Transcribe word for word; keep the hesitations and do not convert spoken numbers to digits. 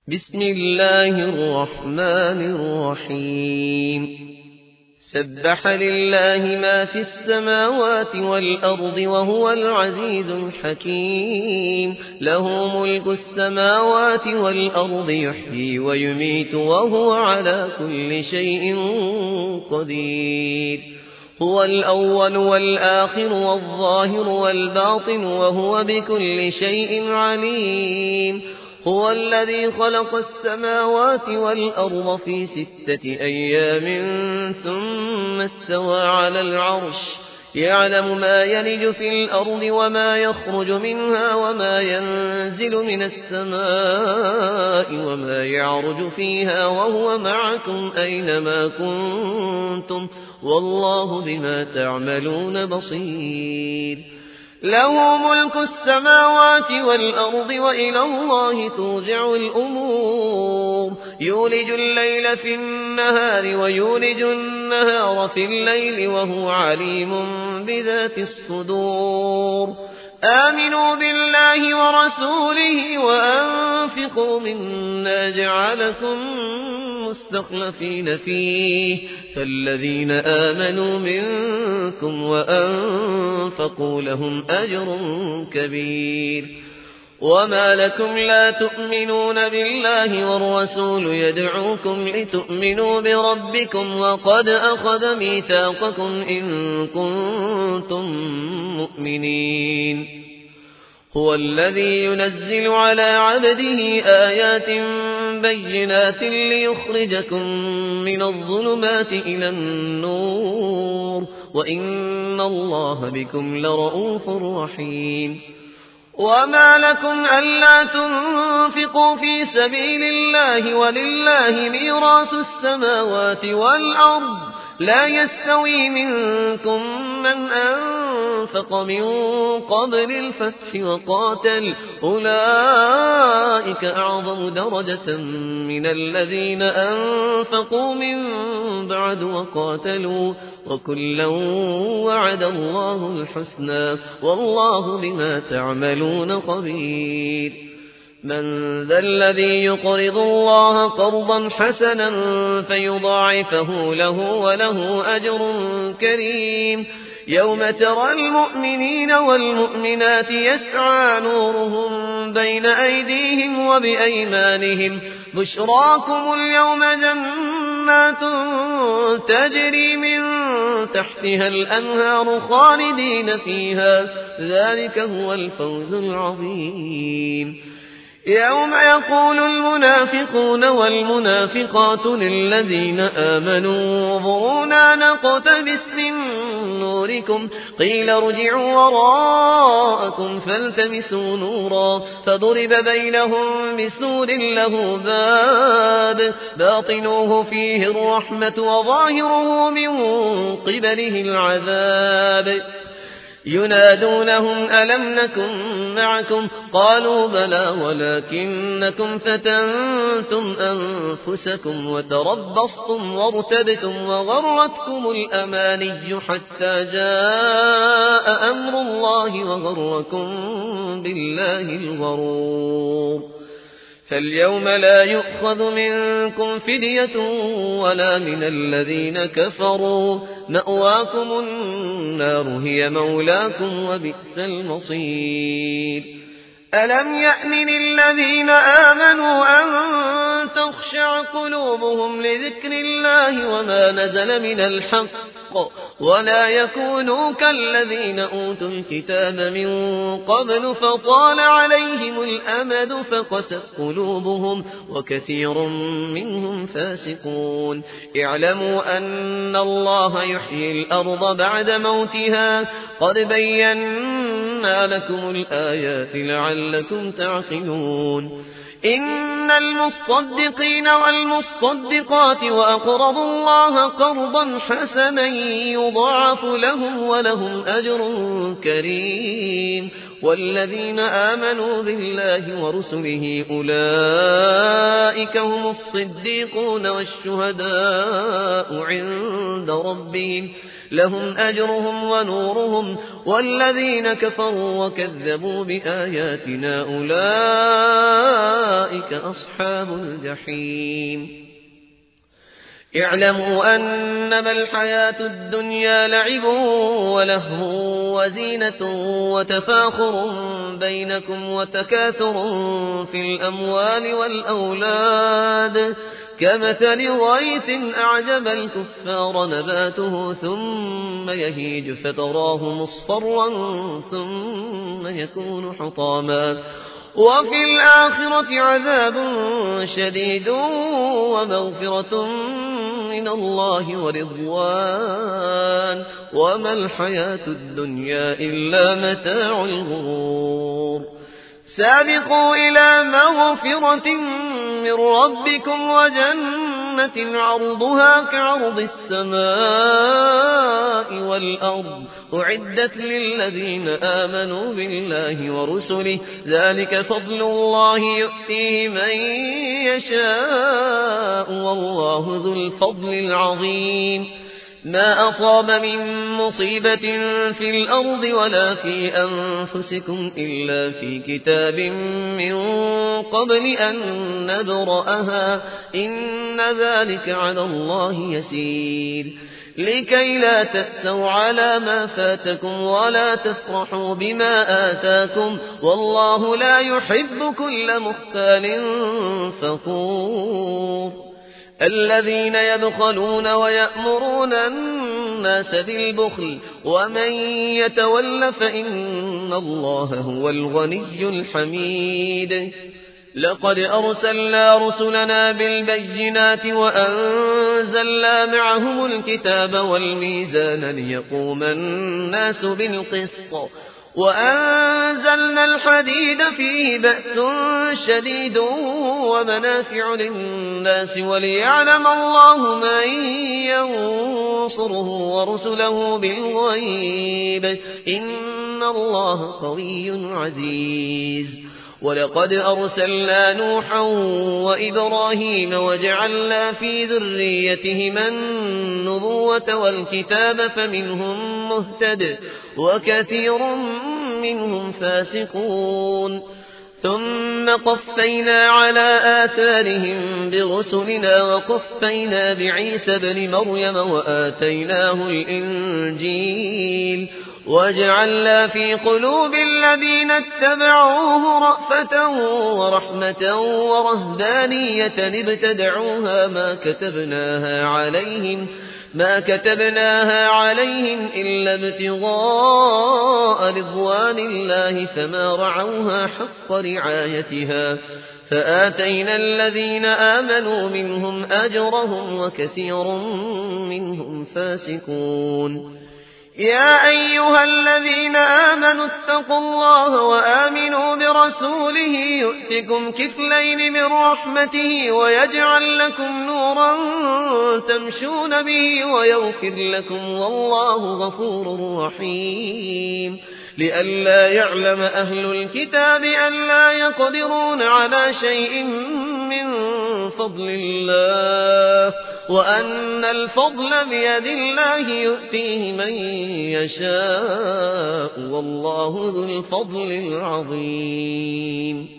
بسم الله الرحمن الرحيم سبح لله ما في السماوات والأرض وهو العزيز الحكيم له ملك السماوات والأرض يحيي ويميت وهو على كل شيء قدير هو الأول والآخر والظاهر والباطن وهو بكل شيء عليم هو الذي خلق السماوات والأرض في ستة أيام ثم استوى على العرش يعلم ما يلج في الأرض وما يخرج منها وما ينزل من السماء وما يعرج فيها وهو معكم أينما كنتم والله بما تعملون بصير له ملك السماوات والأرض وإلى الله ترجع الأمور يولج الليل في النهار ويولج النهار في الليل وهو عليم بذات الصدور آمنوا بالله ورسوله وأنفقوا مما جعلكم مستخلفين فيه فالذين آمنوا منكم وأنفقوا لهم أجر كبير وما لكم لا تؤمنون بالله والرسول يدعوكم لتؤمنوا بربكم وقد أخذ ميثاقكم إن كنتم مؤمنين هو الذي ينزل على عبده آيات بينات ليخرجكم من الظلمات إلى النور وإن الله بكم لرؤوف رحيم وما لكم ألا تنفقوا في سبيل الله ولله ميراث السماوات والأرض لا يستوي منكم من أنفق من قبل الفتح وقاتل أولئك أعظم درجة من الذين أنفقوا من بعد وقاتلوا وكلا وعد الله الحسنى والله بما تعملون خبير من ذا الذي يقرض الله قرضا حسنا فيضاعفه له وله أجر كريم يوم ترى المؤمنين والمؤمنات يسعى نورهم بين أيديهم وبأيمانهم بشراكم اليوم جنات تجري من تحتها الأنهار خالدين فيها ذلك هو الفوز العظيم يوم يقول المنافقون والمنافقات للذين آمنوا انظرونا نقتبس من نوركم قيل ارجعوا وراءكم فالتمسوا نورا فضرب بينهم بسور له باب باطنوه فيه الرحمة وظاهره من قبله العذاب ينادونهم ألم نكن معكم قالوا بلى ولكنكم فتنتم أنفسكم وتربصتم وارتبتم وغرتكم الأماني حتى جاء أمر الله وغركم بالله الغرور فاليوم لا يؤخذ منكم فدية ولا من الذين كفروا مأواكم النار هي مولاكم وبئس المصير ألم يأن للذين آمنوا أن تخشع قلوبهم لذكر الله وما نزل من الحق ولا يكونوا كالذين أوتوا الكتاب من قبل فطال عليهم الأمد فقست قلوبهم وكثير منهم فاسقون اعلموا أن الله يحيي الأرض بعد موتها قد بينا لكم الآيات لعلكم تعقلون إن المصدقين والمصدقات وأقرضوا الله قرضا حسنا يضاعف لهم ولهم أجر كريم والذين آمنوا بالله ورسله أولئك هم الصديقون والشهداء عند ربهم لهم أجرهم ونورهم، والذين كفروا وكذبوا بآياتنا أولئك أصحاب الجحيم. اعلموا أنما الحياة الدنيا لعب ولهو وزينة وتفاخر بينكم وتكاثر في الأموال والأولاد كمثل غيث أعجب الكفار نباته ثم يهيج فتراه مصفرا ثم يكون حطاما، وفي الآخرة عذاب شديد ومغفرة من الله ورضوان، وما الحياة الدنيا إلا متاع الغرور. سابقوا إلى مغفرة من ربكم وجنة عرضها كعرض السماء والأرض أعدت للذين آمنوا بالله ورسله، ذلك فضل الله يؤتيه من يشاء والله ذو الفضل العظيم. ما أصاب من مصيبة في الأرض ولا في أنفسكم إلا في كتاب من قبل أن نبرأها إن ذلك على الله يسير، لكي لا تأسوا على ما فاتكم ولا تفرحوا بما آتاكم، والله لا يحب كل مختال فخور. الذين يبخلون ويأمرون الناس بالبخل ومن يتول فإن الله هو الغني الحميد. لقد أرسلنا رسلنا بالبينات وأنزلنا معهم الكتاب والميزان ليقوم الناس بالقسط، وأنزلنا الحديد فيه بأس شديد ومنافع للناس وليعلم الله من ينصره ورسله بالغيب إن الله قوي عزيز. ولقد أرسلنا نوحا وإبراهيم وجعلنا في ذريتهما النبوة والكتاب فمنهم مهتد وكثير منهم فاسقون، ثم قفينا على آثارهم برسلنا وقفينا بعيسى بن مريم وآتيناه الإنجيل وجعلنا في قلوب الذين اتبعوه رأفة ورحمة ورهبانية ابتدعوها ما كتبناها عليهم ما كتبناها عليهم إلا ابتغاء رضوان الله فما رعوها حق رعايتها، فآتينا الذين آمنوا منهم أجرهم وكثير منهم فاسقون. يا أيها الذين آمنوا اتقوا الله وآمنوا برسوله يؤتكم كفلين من رحمته ويجعل لكم نورا تمشون به ويغفر لكم والله غفور رحيم. لئلا يعلم أهل الكتاب ألا يقدرون على شيء من فضل الله وأن الفضل بيد الله يؤتيه من يشاء والله ذو الفضل العظيم.